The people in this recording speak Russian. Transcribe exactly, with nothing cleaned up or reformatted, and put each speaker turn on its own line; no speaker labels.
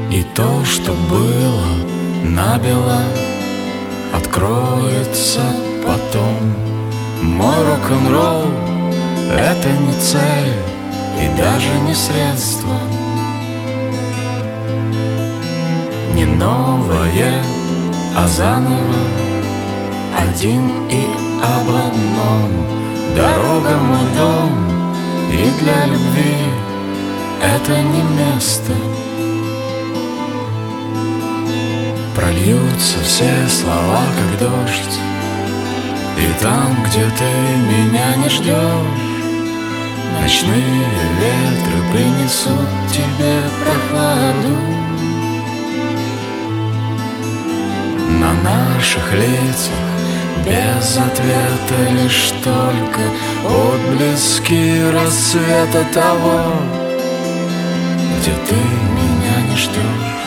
И то, что было набело, откроется потом. Мой рок-н-ролл — это не цель и даже не средство, не новое, а заново, один и об одном. Дорога — мой дом, и для любви это не место. Прольются все слова, как дождь, и там, где ты меня не ждешь, ночные ветры принесут тебе прохладу. На наших лицах без ответа лишь только отблески рассвета того, где ты меня не ждешь.